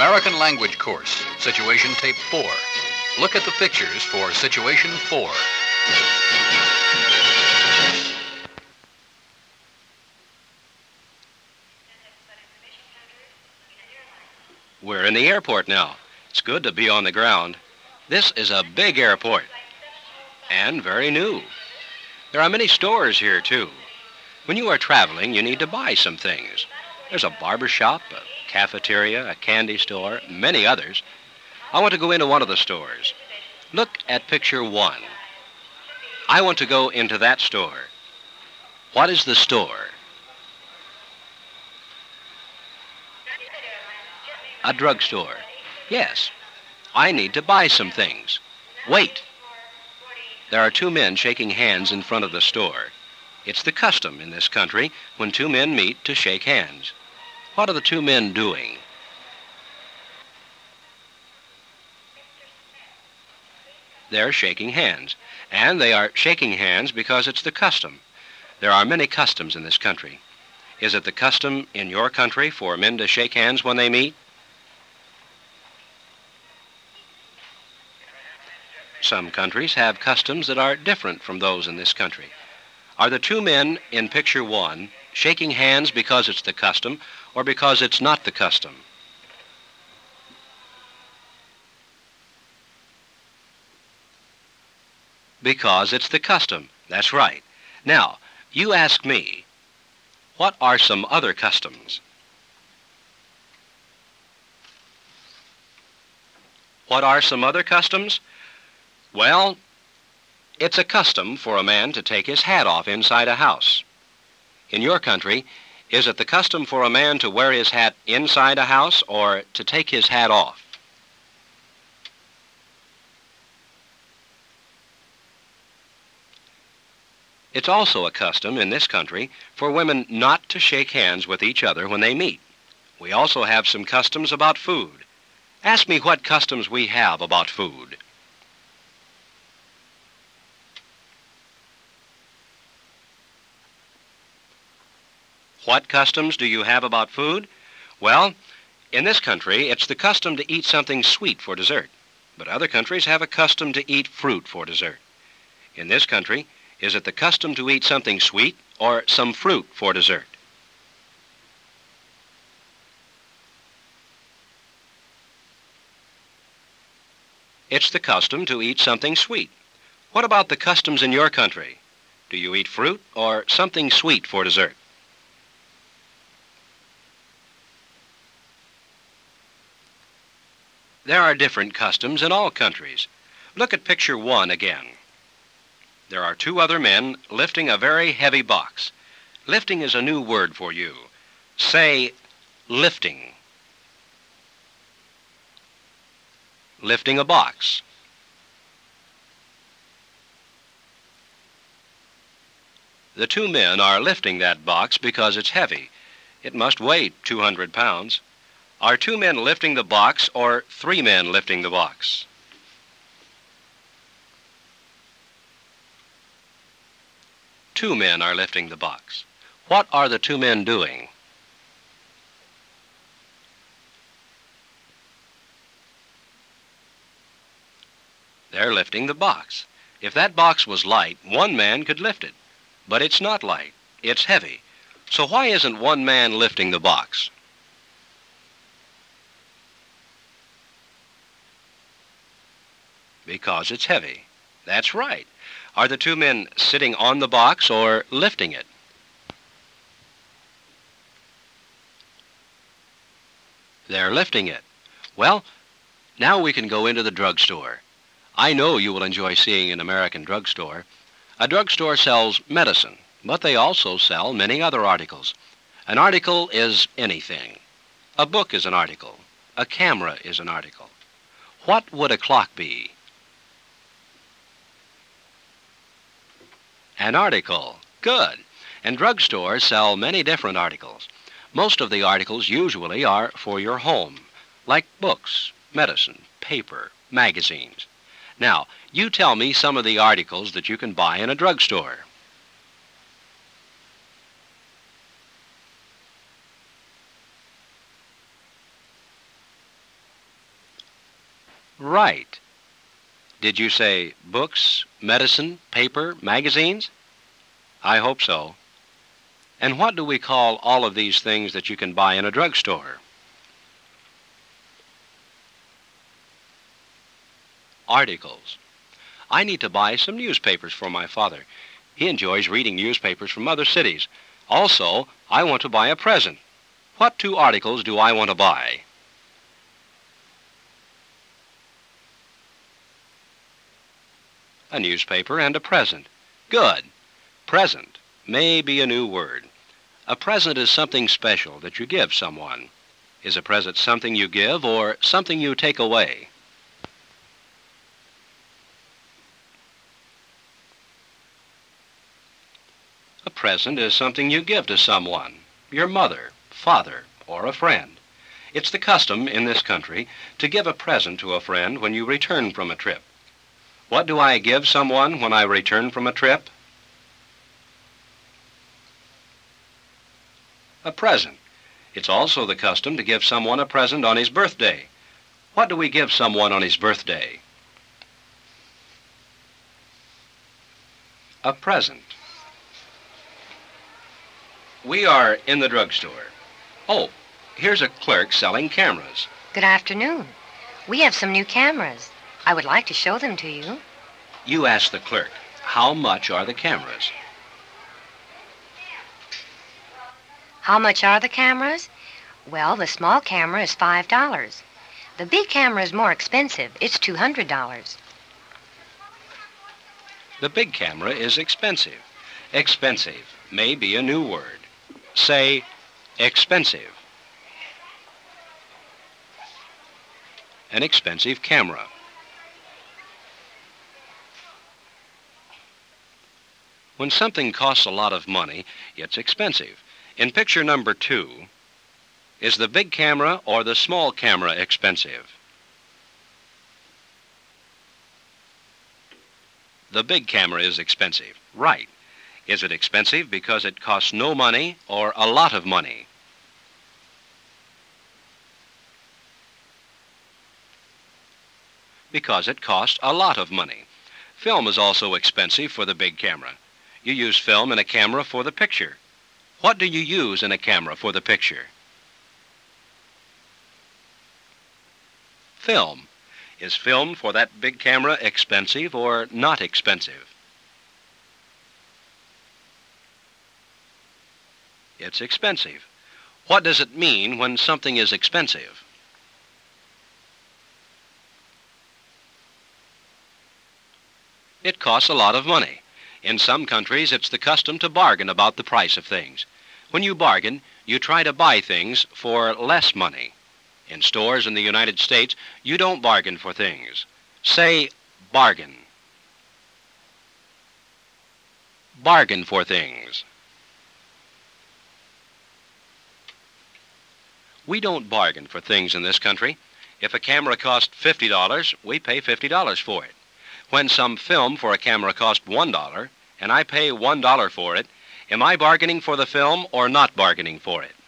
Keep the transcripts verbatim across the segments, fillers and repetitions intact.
American Language Course, Situation Tape four. Look at the pictures for Situation four. We're in the airport now. It's good to be on the ground. This is a big airport, and very new. There are many stores here, too. When you are traveling, you need to buy some things. There's a barber shop, a cafeteria, a candy store, many others. I want to go into one of the stores. Look at picture one. I want to go into that store. What is the store? A drugstore. Yes. I need to buy some things. Wait. There are two men shaking hands in front of the store. It's the custom in this country when two men meet to shake hands. What are the two men doing? They're shaking hands. And they are shaking hands because it's the custom. There are many customs in this country. Is it the custom in your country for men to shake hands when they meet? Some countries have customs that are different from those in this country. Are the two men in picture one shaking hands because it's the custom or because it's not the custom? Because it's the custom. That's right. Now, you ask me, what are some other customs? What are some other customs? Well, it's a custom for a man to take his hat off inside a house. In your country, is it the custom for a man to wear his hat inside a house or to take his hat off? It's also a custom in this country for women not to shake hands with each other when they meet. We also have some customs about food. Ask me what customs we have about food. What customs do you have about food? Well, in this country, it's the custom to eat something sweet for dessert. But other countries have a custom to eat fruit for dessert. In this country, is it the custom to eat something sweet or some fruit for dessert? It's the custom to eat something sweet. What about the customs in your country? Do you eat fruit or something sweet for dessert? There are different customs in all countries. Look at picture one again. There are two other men lifting a very heavy box. Lifting is a new word for you. Say, lifting. Lifting a box. The two men are lifting that box because it's heavy. It must weigh two hundred pounds. Are two men lifting the box or three men lifting the box? Two men are lifting the box. What are the two men doing? They're lifting the box. If that box was light, one man could lift it. But it's not light. It's heavy. So why isn't one man lifting the box? Because it's heavy. That's right. Are the two men sitting on the box or lifting it? They're lifting it. Well, now we can go into the drugstore. I know you will enjoy seeing an American drugstore. A drugstore sells medicine, but they also sell many other articles. An article is anything. A book is an article. A camera is an article. What would a clock be? An article. Good. And drugstores sell many different articles. Most of the articles usually are for your home, like books, medicine, paper, magazines. Now, you tell me some of the articles that you can buy in a drugstore. Right. Did you say books, medicine, paper, magazines? I hope so. And what do we call all of these things that you can buy in a drugstore? Articles. I need to buy some newspapers for my father. He enjoys reading newspapers from other cities. Also, I want to buy a present. What two articles do I want to buy? A newspaper and a present. Good. Present may be a new word. A present is something special that you give someone. Is a present something you give or something you take away? A present is something you give to someone, your mother, father, or a friend. It's the custom in this country to give a present to a friend when you return from a trip. What do I give someone when I return from a trip? A present. It's also the custom to give someone a present on his birthday. What do we give someone on his birthday? A present. We are in the drugstore. Oh, here's a clerk selling cameras. Good afternoon. We have some new cameras. I would like to show them to you. You ask the clerk, how much are the cameras? How much are the cameras? Well, the small camera is five dollars. The big camera is more expensive. It's two hundred dollars. The big camera is expensive. Expensive may be a new word. Say, expensive. An expensive camera. When something costs a lot of money, it's expensive. In picture number two, is the big camera or the small camera expensive? The big camera is expensive. Right. Is it expensive because it costs no money or a lot of money? Because it costs a lot of money. Film is also expensive for the big camera. You use film in a camera for the picture. What do you use in a camera for the picture? Film. Is film for that big camera expensive or not expensive? It's expensive. What does it mean when something is expensive? It costs a lot of money. In some countries, it's the custom to bargain about the price of things. When you bargain, you try to buy things for less money. In stores in the United States, you don't bargain for things. Say, bargain. Bargain for things. We don't bargain for things in this country. If a camera costs fifty dollars, we pay fifty dollars for it. When some film for a camera costs one dollar, and I pay one dollar for it, am I bargaining for the film or not bargaining for it?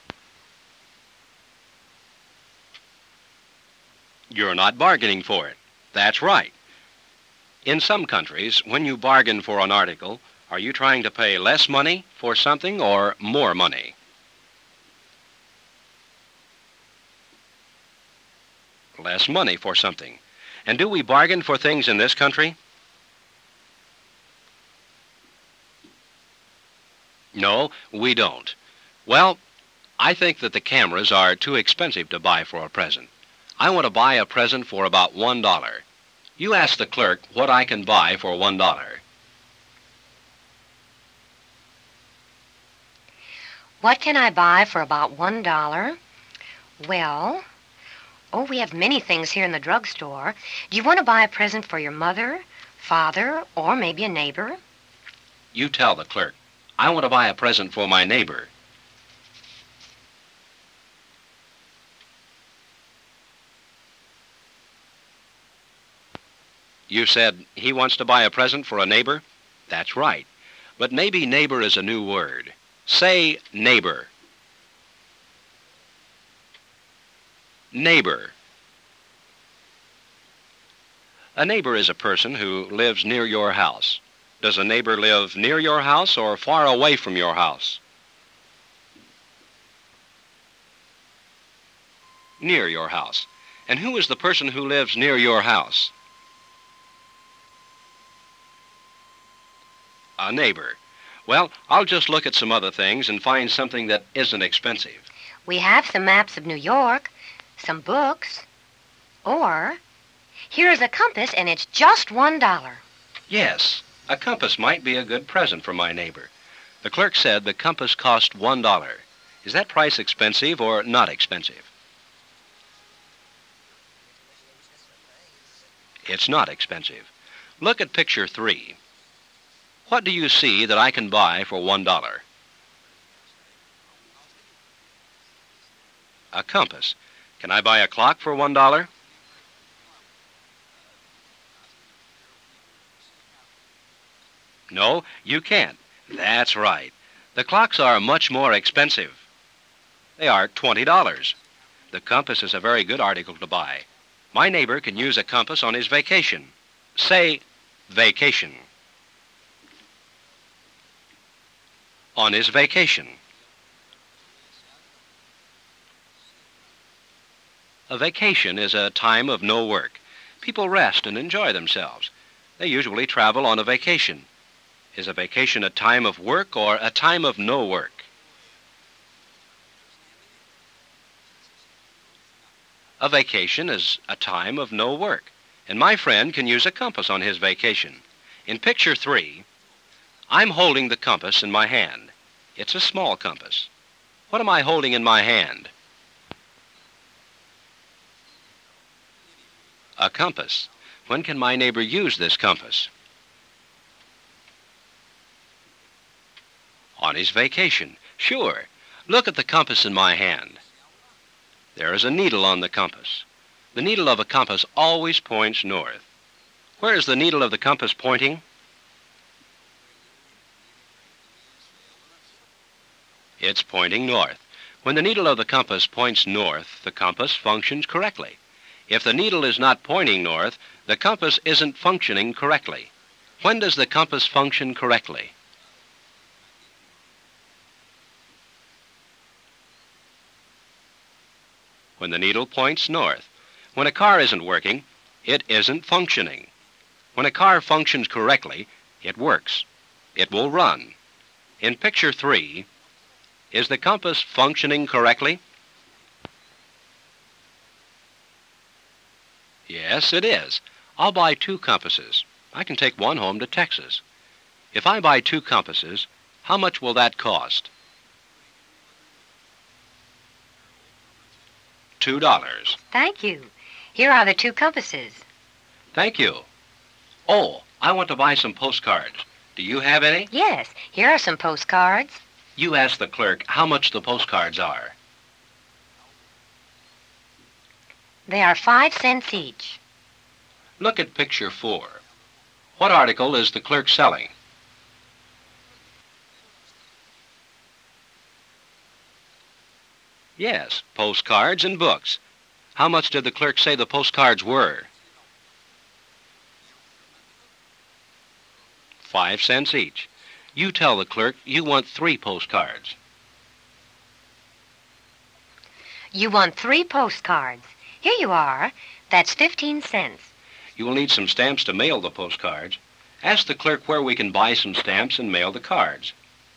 You're not bargaining for it. That's right. In some countries, when you bargain for an article, are you trying to pay less money for something or more money? Less money for something. And do we bargain for things in this country? No, we don't. Well, I think that the cameras are too expensive to buy for a present. I want to buy a present for about one dollar. You ask the clerk what I can buy for one dollar. What can I buy for about one dollar? Well, oh, we have many things here in the drugstore. Do you want to buy a present for your mother, father, or maybe a neighbor? You tell the clerk, I want to buy a present for my neighbor. You said he wants to buy a present for a neighbor? That's right. But maybe neighbor is a new word. Say neighbor. Neighbor. A neighbor is a person who lives near your house. Does a neighbor live near your house or far away from your house? Near your house. And who is the person who lives near your house? A neighbor. Well, I'll just look at some other things and find something that isn't expensive. We have some maps of New York, some books, or here's a compass and it's just one dollar. Yes, a compass might be a good present for my neighbor. The clerk said the compass cost one dollar. Is that price expensive or not expensive? It's not expensive. Look at picture three. What do you see that I can buy for one dollar? A compass. Can I buy a clock for one dollar? No, you can't. That's right. The clocks are much more expensive. They are twenty dollars. The compass is a very good article to buy. My neighbor can use a compass on his vacation. Say, vacation. On his vacation. A vacation is a time of no work. People rest and enjoy themselves. They usually travel on a vacation. Is a vacation a time of work or a time of no work? A vacation is a time of no work, and my friend can use a compass on his vacation. In picture three, I'm holding the compass in my hand. It's a small compass. What am I holding in my hand? A compass. When can my neighbor use this compass? On his vacation. Sure. Look at the compass in my hand. There is a needle on the compass. The needle of a compass always points north. Where is the needle of the compass pointing? It's pointing north. When the needle of the compass points north, the compass functions correctly. If the needle is not pointing north, the compass isn't functioning correctly. When does the compass function correctly? When the needle points north. When a car isn't working, it isn't functioning. When a car functions correctly, it works. It will run. In picture three, is the compass functioning correctly? Yes, it is. I'll buy two compasses. I can take one home to Texas. If I buy two compasses, how much will that cost? Two dollars. Thank you. Here are the two compasses. Thank you. Oh, I want to buy some postcards. Do you have any? Yes, here are some postcards. You ask the clerk how much the postcards are. They are five cents each. Look at picture four. What article is the clerk selling? Yes, postcards and books. How much did the clerk say the postcards were? Five cents each. You tell the clerk you want three postcards. You want three postcards. Here you are. That's fifteen cents. You will need some stamps to mail the postcards. Ask the clerk where we can buy some stamps and mail the cards.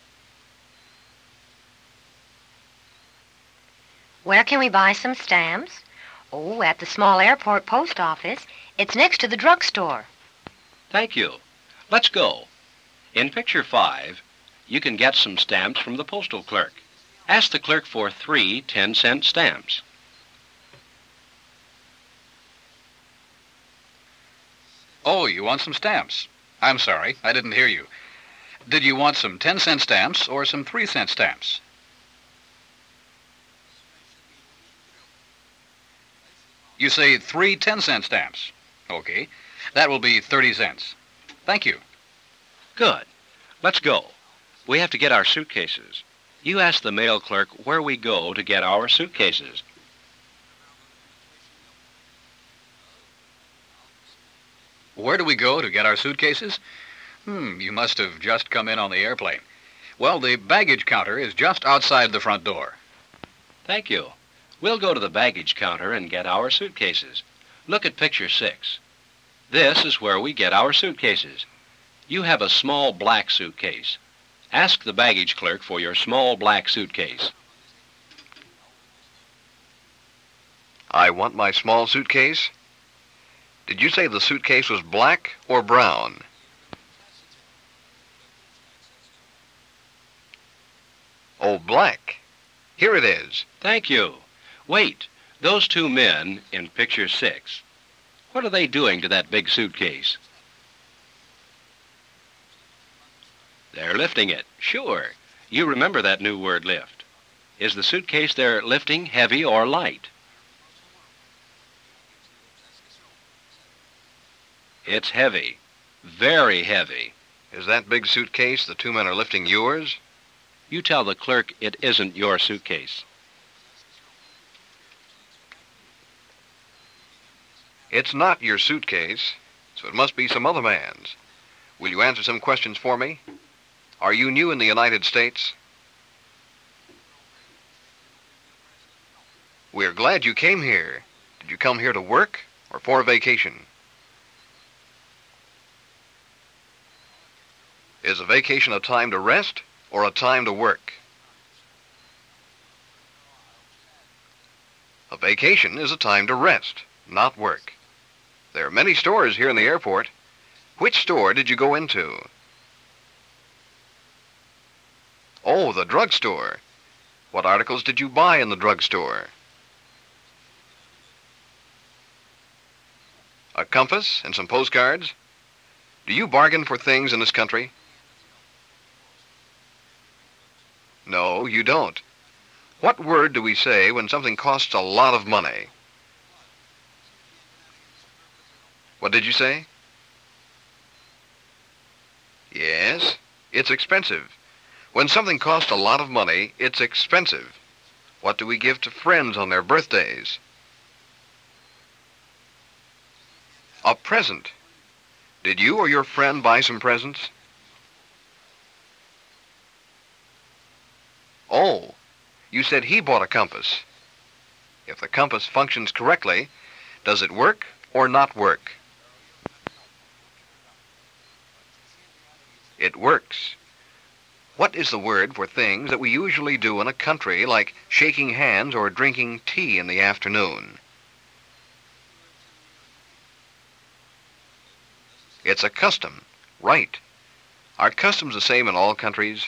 Where can we buy some stamps? Oh, at the small airport post office. It's next to the drugstore. Thank you. Let's go. In picture five, you can get some stamps from the postal clerk. Ask the clerk for three ten-cent stamps. Oh, you want some stamps? I'm sorry, I didn't hear you. Did you want some ten-cent stamps or some three-cent stamps? You say three ten-cent stamps. Okay. That will be thirty cents. Thank you. Good. Let's go. We have to get our suitcases. You ask the mail clerk where we go to get our suitcases. Where do we go to get our suitcases? Hmm, you must have just come in on the airplane. Well, the baggage counter is just outside the front door. Thank you. We'll go to the baggage counter and get our suitcases. Look at picture six. This is where we get our suitcases. You have a small black suitcase. Ask the baggage clerk for your small black suitcase. I want my small suitcase. Did you say the suitcase was black or brown? Oh, black. Here it is. Thank you. Wait, those two men in picture six, what are they doing to that big suitcase? They're lifting it. Sure. You remember that new word, lift. Is the suitcase they're lifting heavy or light? It's heavy. Very heavy. Is that big suitcase the two men are lifting yours? You tell the clerk it isn't your suitcase. It's not your suitcase, so it must be some other man's. Will you answer some questions for me? Are you new in the United States? We're glad you came here. Did you come here to work or for a vacation? Is a vacation a time to rest or a time to work? A vacation is a time to rest, not work. There are many stores here in the airport. Which store did you go into? Oh, the drugstore. What articles did you buy in the drugstore? A compass and some postcards? Do you bargain for things in this country? No, you don't. What word do we say when something costs a lot of money? What did you say? Yes, it's expensive. When something costs a lot of money, it's expensive. What do we give to friends on their birthdays? A present. Did you or your friend buy some presents? Oh, you said he bought a compass. If the compass functions correctly, does it work or not work? It works. What is the word for things that we usually do in a country like shaking hands or drinking tea in the afternoon? It's a custom. Right. Are customs the same in all countries?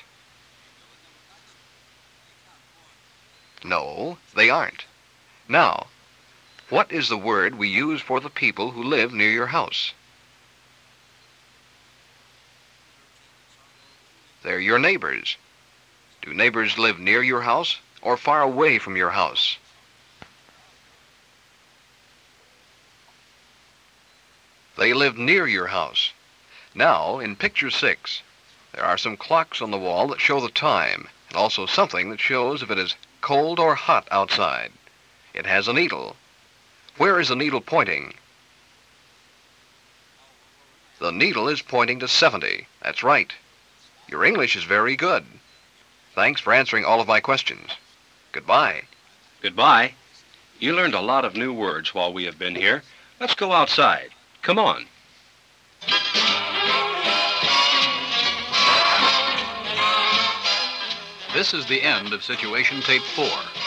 No, they aren't. Now, what is the word we use for the people who live near your house? They're your neighbors. Do neighbors live near your house or far away from your house? They live near your house. Now, in picture six, there are some clocks on the wall that show the time, and also something that shows if it is cold or hot outside. It has a needle. Where is the needle pointing? The needle is pointing to seventy. That's right. Your English is very good. Thanks for answering all of my questions. Goodbye. Goodbye. You learned a lot of new words while we have been here. Let's go outside. Come on. This is the end of Situation Tape four.